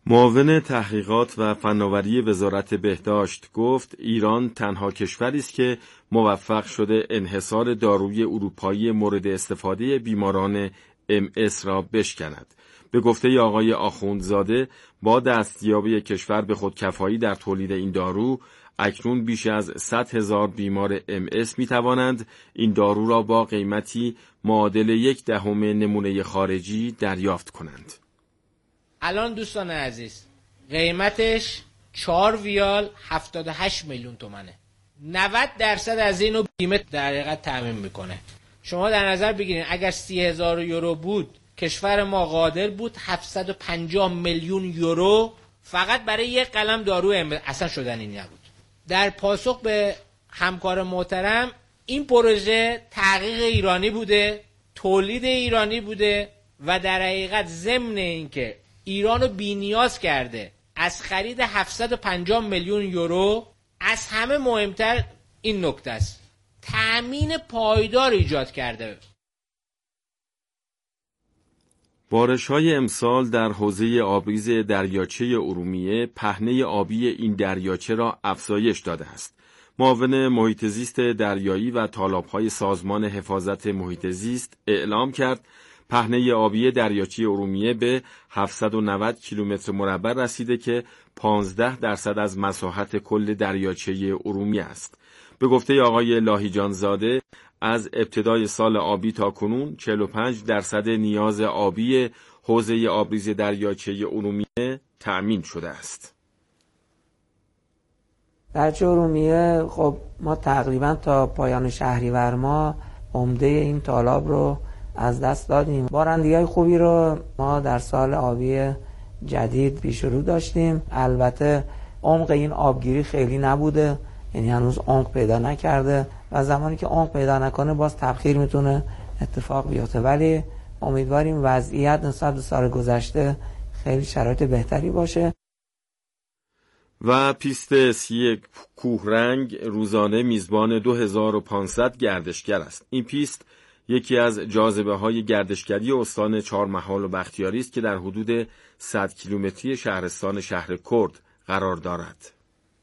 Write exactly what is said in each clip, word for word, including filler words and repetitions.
معاون تحقیقات و فناوری وزارت بهداشت گفت ایران تنها کشوری است که موفق شده انحصار داروی اروپایی مورد استفاده بیماران ام اس را بشکند. به گفته آقای آخوندزاده با دستیابی کشور به خودکفایی در تولید این دارو اکنون بیش از صد هزار بیمار ام اس می توانند این دارو را با قیمتی معادل یک دهم نمونه خارجی دریافت کنند. الان دوستان عزیز قیمتش چهار ویال هفتاد و هشت میلیون تومنه. نود درصد از اینو بیمه در حقیقت تامین میکنه. شما در نظر بگیرید اگر سی هزار یورو بود کشور ما قادر بود هفتصد و پنجاه میلیون یورو فقط برای یک قلم دارو اصلا شدنی نبود. در پاسخ به همکار محترم این پروژه تحقیق ایرانی بوده، تولید ایرانی بوده و در حقیقت ضمن اینکه ایرانو بی‌نیاز کرده از خرید هفتصد و پنجاه میلیون یورو، از همه مهمتر این نکته است، تأمین پایدار ایجاد کرده. بارش‌های امسال در حوزه آبریز دریاچه ارومیه پهنه آبی این دریاچه را افزایش داده است. معاون محیط زیست دریایی و تالاب‌های سازمان حفاظت محیط زیست اعلام کرد پهنه آبی دریاچه ارومیه به هفتصد و نود کیلومتر مربع رسیده که پانزده درصد از مساحت کل دریاچه ارومیه است. به گفته آقای لاهیجان زاده از ابتدای سال آبی تا کنون چهل و پنج درصد نیاز آبی حوزه آبریز دریاچه ارومیه تأمین شده است. دریاچه ارومیه خب ما تقریبا تا پایان شهریور ماه عمده این تالاب رو از دست دادیم. بارندگی‌های خوبی رو ما در سال آبی جدید پیش رو داشتیم. البته عمق این آبگیری خیلی نبوده، یعنی هنوز عمق پیدا نکرده و زمانی که عمق پیدا نکنه باز تبخیر میتونه اتفاق بیفته، ولی امیدواریم وضعیت نسبت به سال گذشته خیلی شرایط بهتری باشه. و پیست اسکی کوهرنگ روزانه میزبان دو هزار و پانصد گردشگر است. این پیست یکی از جاذبه‌های گردشگری استان چهارمحال و بختیاری است که در حدود صد کیلومتری شهرستان شهر کرد قرار دارد.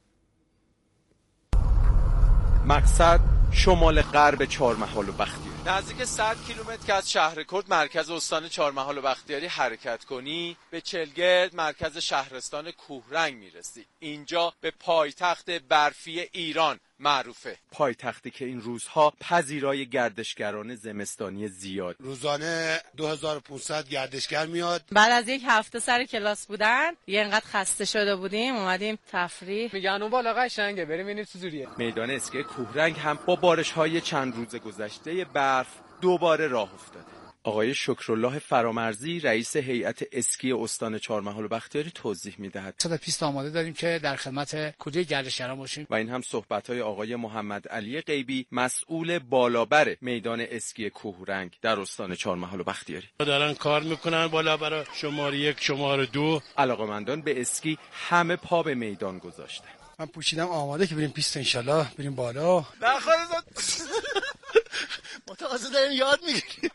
مقصد شمال غرب چهارمحال و بختیاری. نزدیک صد کیلومتر که از شهر کرد مرکز استان چهارمحال و بختیاری حرکت کنی به چلگرد مرکز شهرستان کوهرنگ میرسی. اینجا به پایتخت برفی ایران معروفه. پایتختی که این روزها پذیرای گردشگران زمستانی زیاد. روزانه دو هزار و پانصد گردشگر میاد. بعد از یک هفته سر کلاس بودن یه انقدر خسته شده بودیم اومدیم تفریح. میگن اون بالا قشنگه بریم ببینیم چه جوریه. میدان اسکی کوهرنگ هم با بارش‌های چند روز گذشته برف دوباره راه افتاده. آقای شکرالله فرامرزی رئیس هیئت اسکی استان چهارمحال و بختیاری توضیح می‌دهد. صد پیست آماده داریم که در خدمت کودی گردشگران باشیم. و این هم صحبت‌های آقای محمد علی غیبی مسئول بالابر میدان اسکی کوهرنگ در استان چهارمحال و بختیاری. دارن کار میکنن بالابر شماره یک شماره دو. علاقه‌مندان به اسکی همه پا به میدان گذاشتن. من پوشیدم آماده که بریم پیست انشالله بریم بالا. نخواهید ما تازه داریم یاد میگیریم.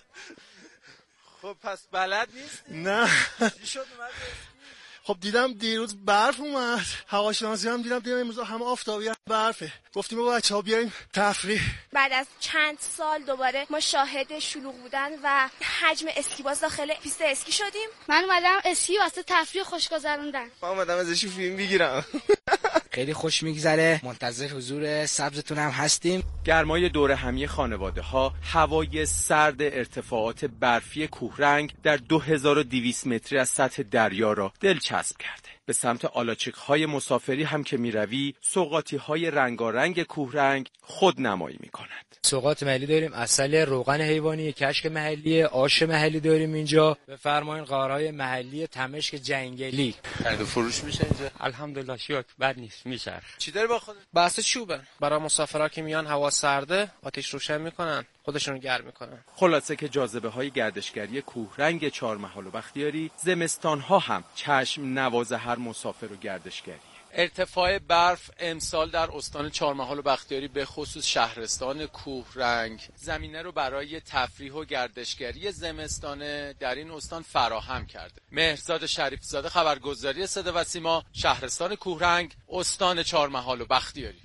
خب پس بلد نیست؟ نه. چی شد اومد؟ خب دیدم دیروز برف اومد، هواشناسی هم دیدم دیدم امروز همه آفتابی برفه. گفتیم با بچه‌ها بیایم تفریح. بعد از چند سال دوباره ما شاهد شلوغ بودن و حجم اسکیباز داخل پیست اسکی شدیم. من اومدم اسکی واسه تفریح خوش گذروندن. من اومدم ازش فیلم بگیرم. خیلی خوش میگذره، منتظر حضور سبزتون هم هستیم. گرمای دور همی خانواده ها، هوای سرد ارتفاعات برفی کوهرنگ در دو هزار و دویست متری از سطح دریا را دلچسب کرده. به سمت آلاچیق‌های مسافری هم که میروی، سوغاطی‌های رنگارنگ کوهرنگ خود نمایی می‌کنند. سوغات محلی داریم، عسل روغن حیوانی، کشک محلی، آش محلی داریم اینجا. بفرمایید غارهای محلی تمشک جنگلی. خرید و فروش میشه اینجا؟ الحمدلله شکر بد نیست میشه. چی داری با خودت؟ بحث چوبه. برای مسافرها که میان هوا سرده، آتش روشن میکنن، خودشونو گرم میکنن. خلاصه که جاذبه‌های گردشگری کوهرنگ چهارمحال و بختیاری زمستان‌ها هم چشم نواز هر مسافر و گردشگری. ارتفاع برف امسال در استان چهارمحال و بختیاری به خصوص شهرستان کوهرنگ زمینه رو برای تفریح و گردشگری زمستانه در این استان فراهم کرده. مهرزاد شریفزاده، خبرگزاری صدا و سیما، شهرستان کوهرنگ، استان چهارمحال و بختیاری.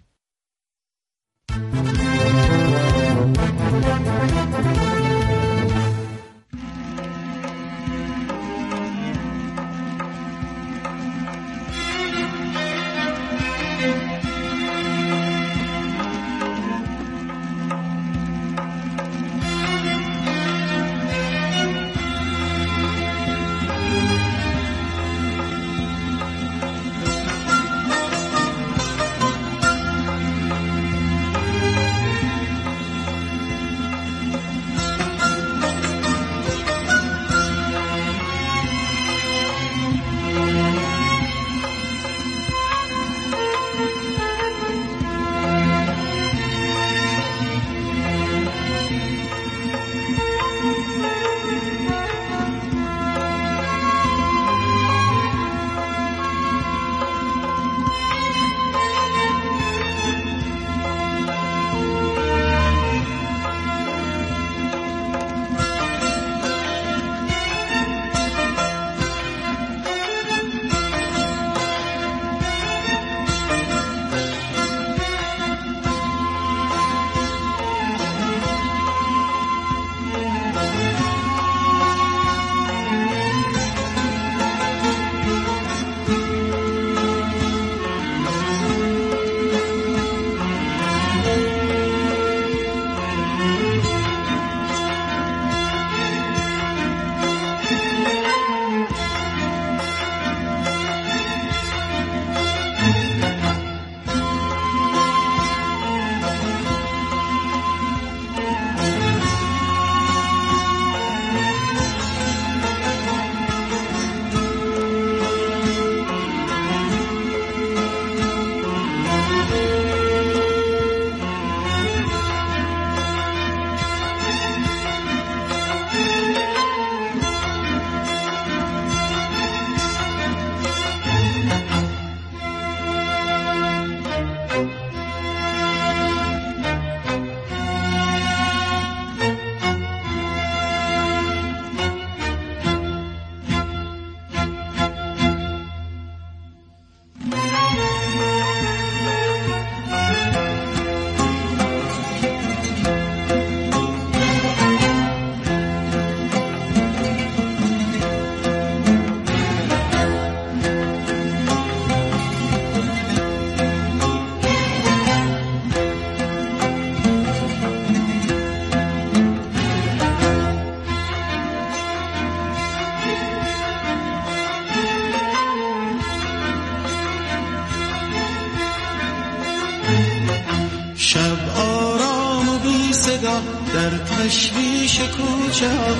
در تشویش کوچه ها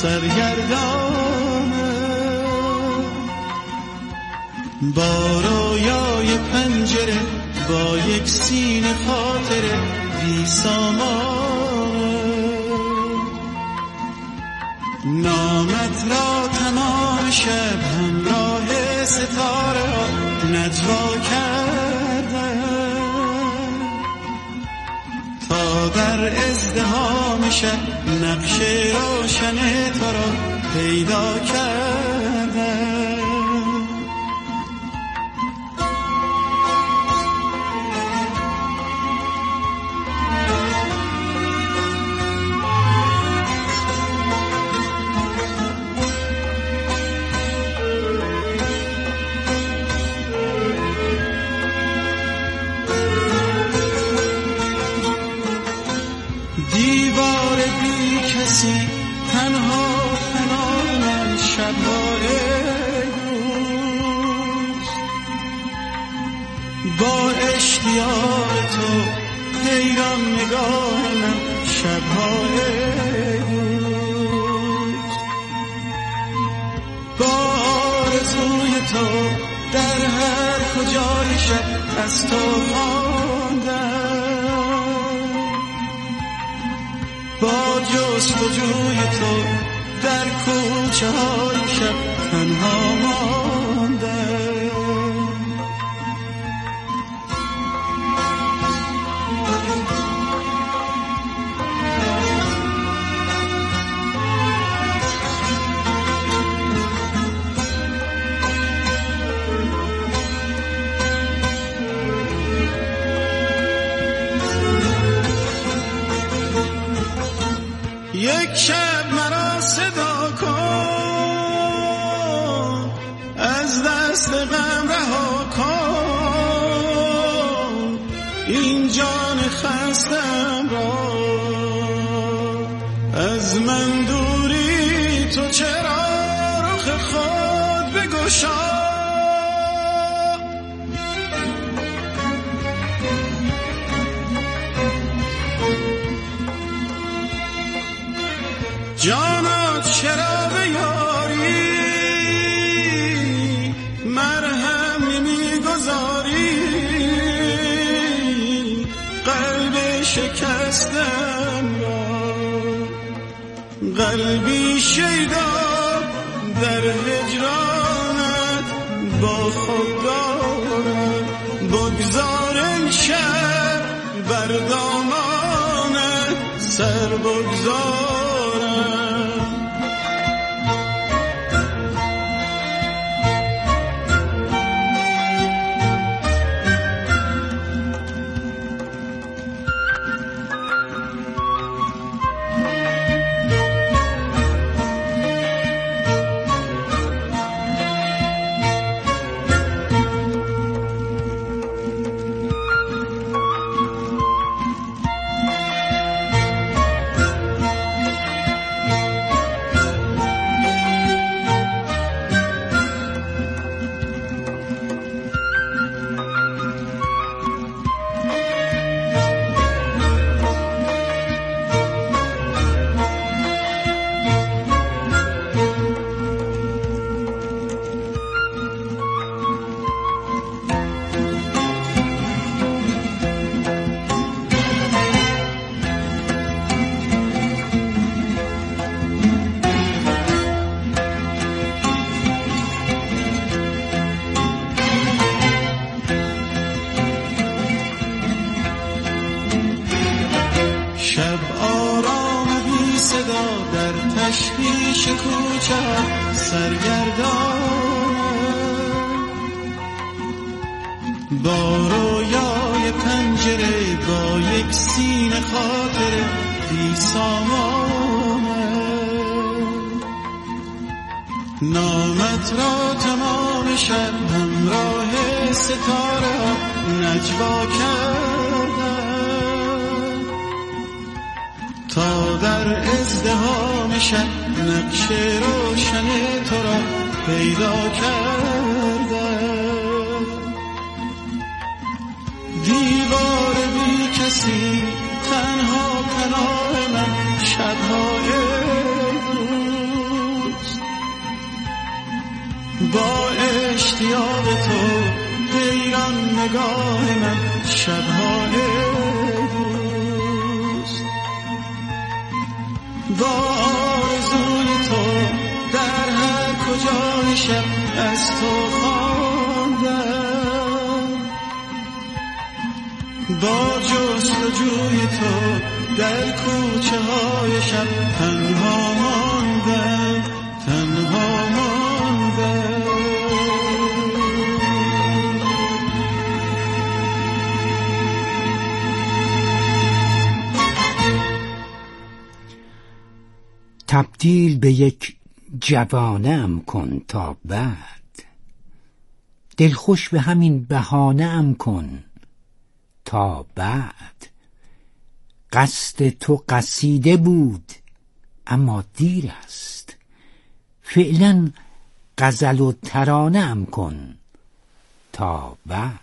سرگردانه، با رویای پنجره با یک سینه خاطره بی سامانه، نامت را تمام شب همراه ستاره ها نجوا کردن، تا در ازدحام شب نقش روشن تو را پیدا کردن. دیوار بی کسی تنها تنها شب‌های روز، با اشتیاق تو حیران نگاهم شب‌های روز، با آرزوی تو در هر کجای شب از تو ماندم، با جستجوی تو در کوچه های شب تنها ماندم. دست غم رها کن این جان خستم را. از من دوری تو چرا رخ خود بگشا. جانا چرا به یاری مرهم نمیگذاری. قلب شکستم را قلبی شیدا در هجرانت با خود دارم. بگذار امشب بر دامانت سر بگذارم. تشویش کوچه سرگردانم با رویای پنجره با یک سینه خاطره بی سامانم. نامت را تمام شب همراه ستاره نجوا کردم تا در ازدحام شب نقش روشن تو را پیدا کردم. دیوار بی کسی تنها پناه من شب‌های روز با اشتیاق تو حیران نگاه من شب‌های روز با آرزوی تو در هر کجای شب از تو خواندم. با جستجوی تو در کوچه های شب تنها ماندم تنها ماندم. تبدیل به یک جوانم کن تا بعد، دلخوش به همین بهانه‌ام کن تا بعد. قصد تو قصیده بود اما دیر است، فعلا غزل و ترانه‌ام کن تا بعد.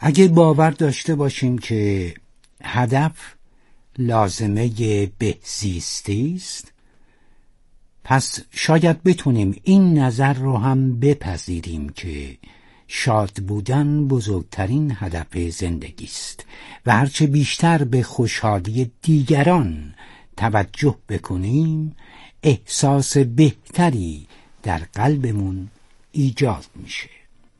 اگه باور داشته باشیم که هدف لازمه بهزیستی است، پس شاید بتونیم این نظر رو هم بپذیریم که شاد بودن بزرگترین هدف زندگی است و هرچه بیشتر به خوشحالی دیگران توجه بکنیم، احساس بهتری در قلبمون ایجاد میشه.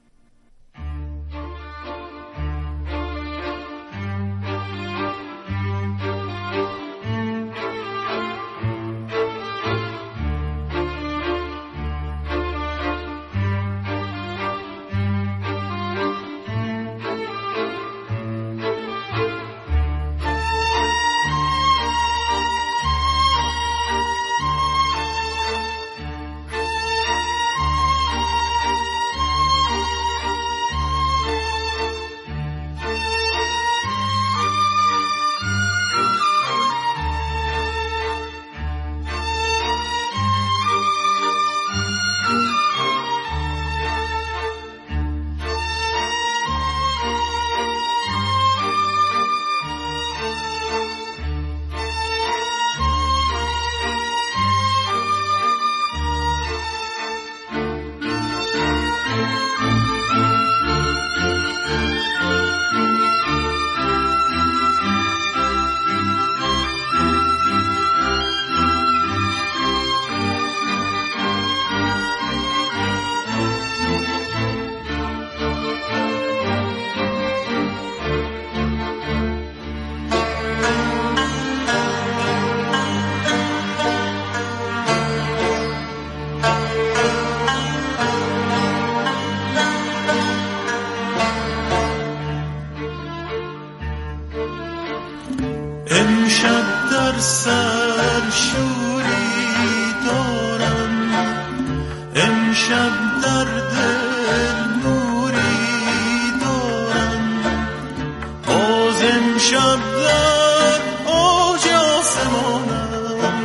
امشب در سر شوری دارم، امشب در دل نوری دارم، باز امشب در اوج آسمانم،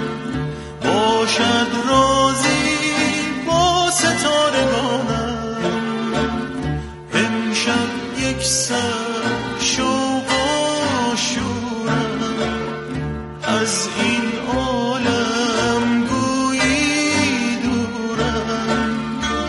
باشد رازی با ستارگانم، امشب یک سر شوق و شورم، از این عالم گویی دورم.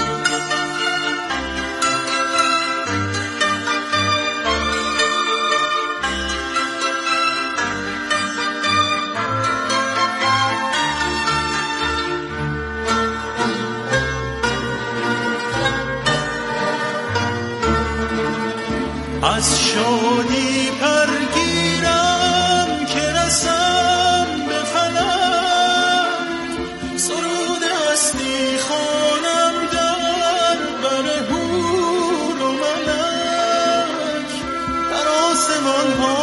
از شادی پرگیرم که رسم به فلک، سرود اصلی خوانم در بر حور و ملک، در آسمان ها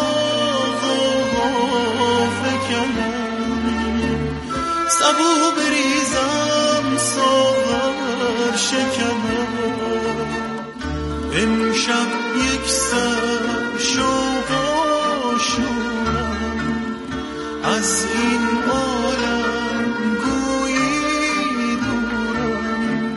غوغا فکنم، سبو بریزم ساغر شکنم، امشب یک سر شوق و شورم، از این عالم گویی دورم.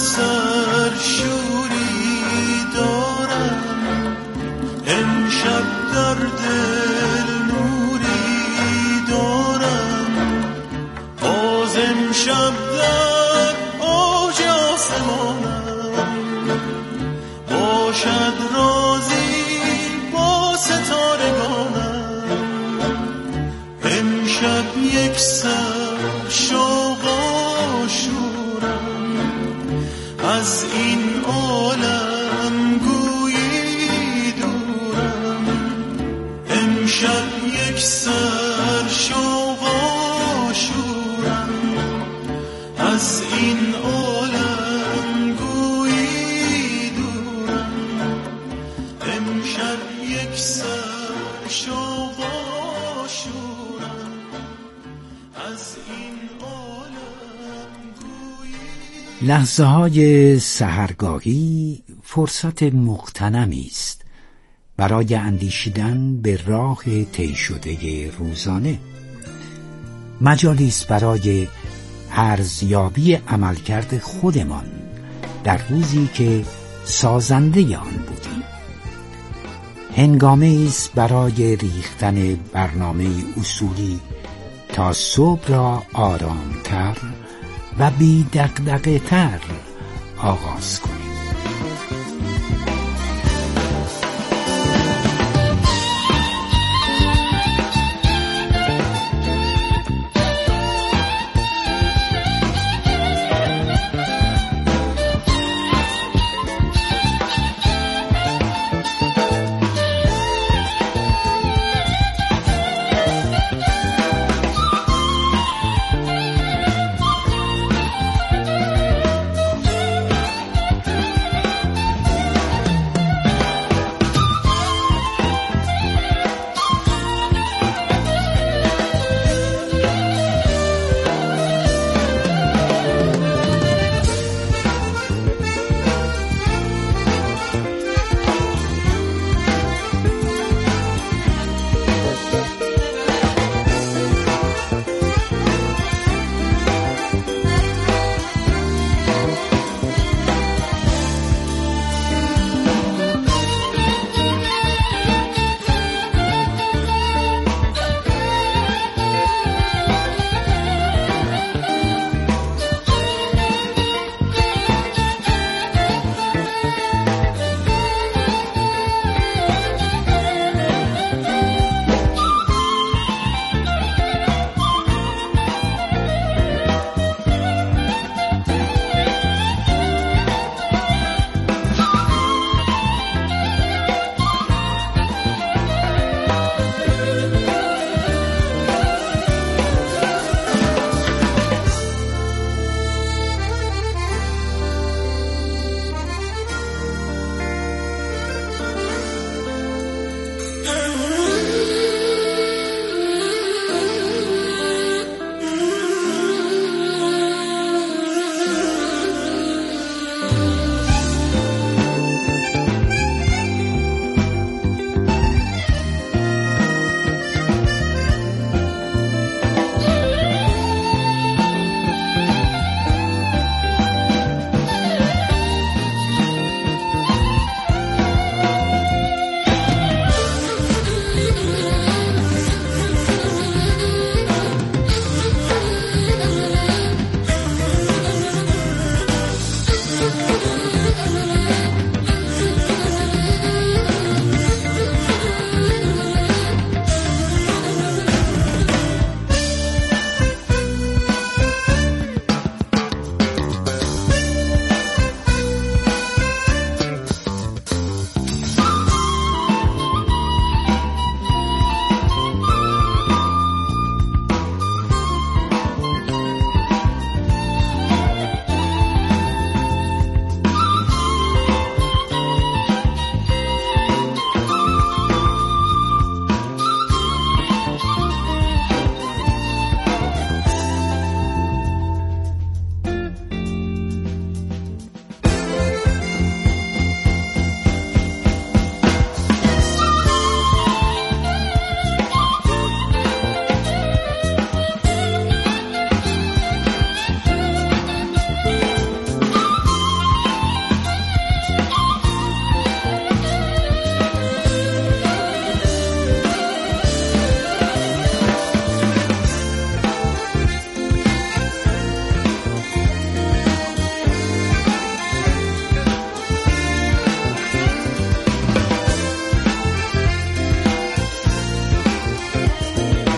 سرشوری دارم، امشب در دل نوری دارم، باز امشب در اوج آسمانم، باشد رازی با ستارگانم، امشب یک سر شوق آشورم، از این عالم گویی دورم، امشب یک سر شوق آشورم، از این عالم گویی دورم، امشب یک سر شوق آشورم، از این لحظه های سحرگاهی فرصت مغتنمی است برای اندیشیدن به راه طی شده روزانه، مجالی است برای ارزیابی عملکرد خودمان در روزی که سازنده آن بودیم، هنگامه است برای ریختن برنامه اصولی تا صبح را آرامتر و بی دغدغه تر آغاز کنیم.